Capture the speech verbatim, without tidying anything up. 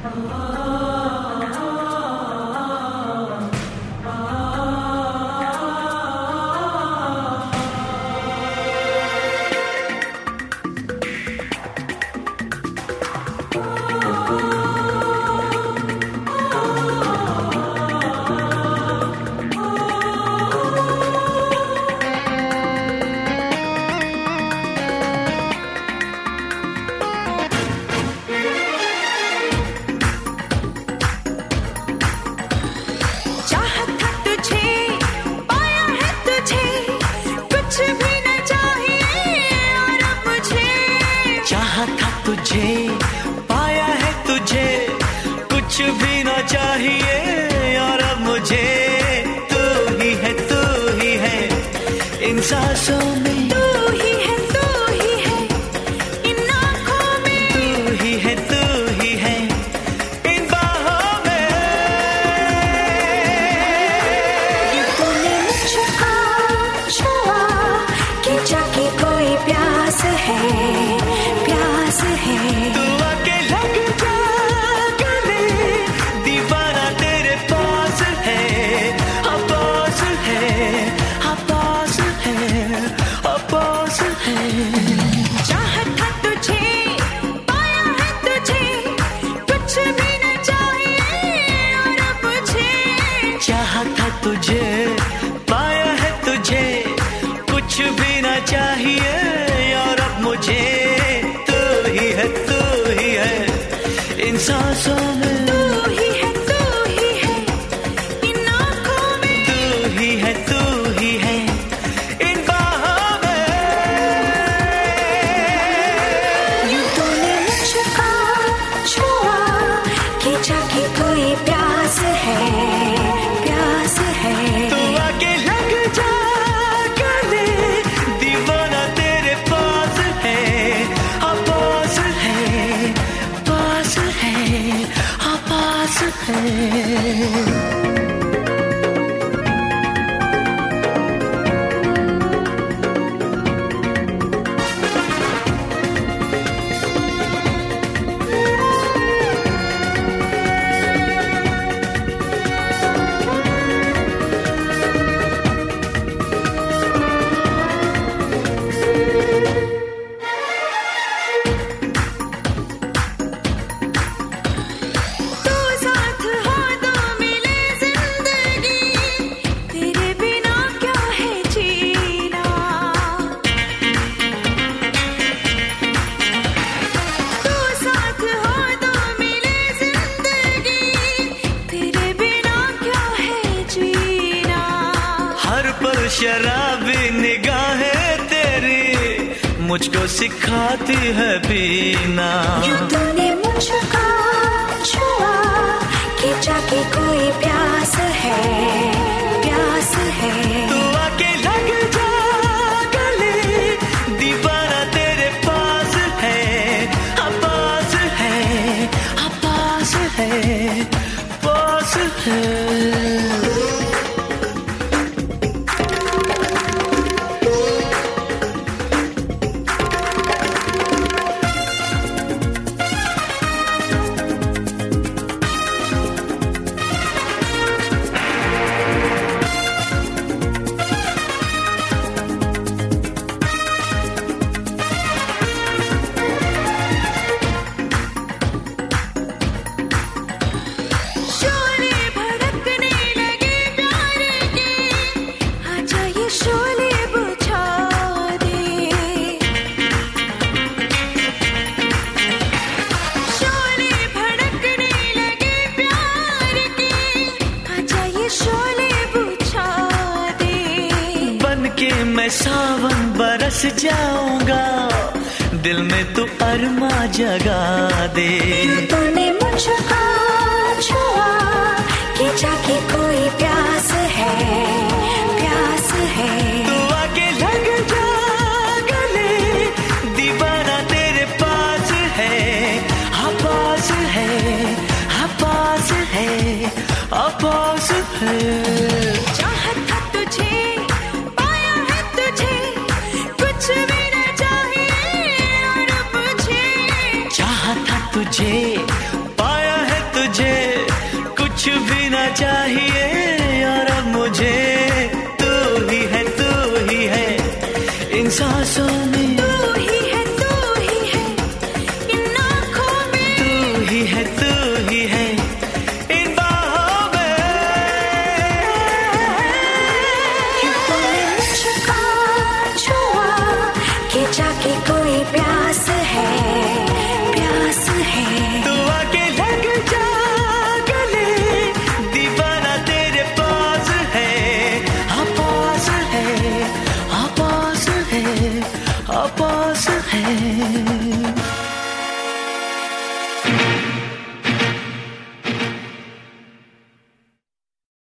पाया है तुझे, कुछ भी ना चाहिए और अब मुझे तू ही है, तू ही है इन सांसों में, तू ही है, तू ही है इन आँखों में, तू ही है, तू ही है इन बाहों में। ये तूने मुझको छुआ कि जाके कोई प्यास है, प्यास है। तू आके लग जा गले, दीवाना तेरे पास है, अब पास है, अब पास है, अब पास है। चाहत था तुझे, पाया है तुझे, कुछ भी न चाहिए और अब मुझे। चाहत था तुझे, पाया है तुझे, कुछ भी ना चाहिए और अब मुझे इन सांसों में, तू ही है, तू ही है इन आँखों में, तू ही है, तू ही है इन बाहों में। यूं तूने मुझको छुआ कि जाके कोई प्यास है, प्यास है। तू आके लग जा गले, दीवाना तेरे पास है, अब पास है, पास है, अब पास है। शराबी निगाहें तेरी मुझको सिखाती है पीना। यूं तूने मुझको छुआ कि जाके कोई प्यास है, प्यास है। तू आके लग जा गले, दीवाना तेरे पास है, अब पास है, अब पास है, पास है। मैं सावन बरस जाऊंगा, दिल में तू अरमा जगा दे। तूने मुझको छुआ कि जाके कोई प्यास है, प्यास है। तू आके लग जा गले, दीवाना तेरे पास है, हाँ पास है, हाँ पास है, हाँ पास है। चाहत था तुझे, तुझे पाया है सांसों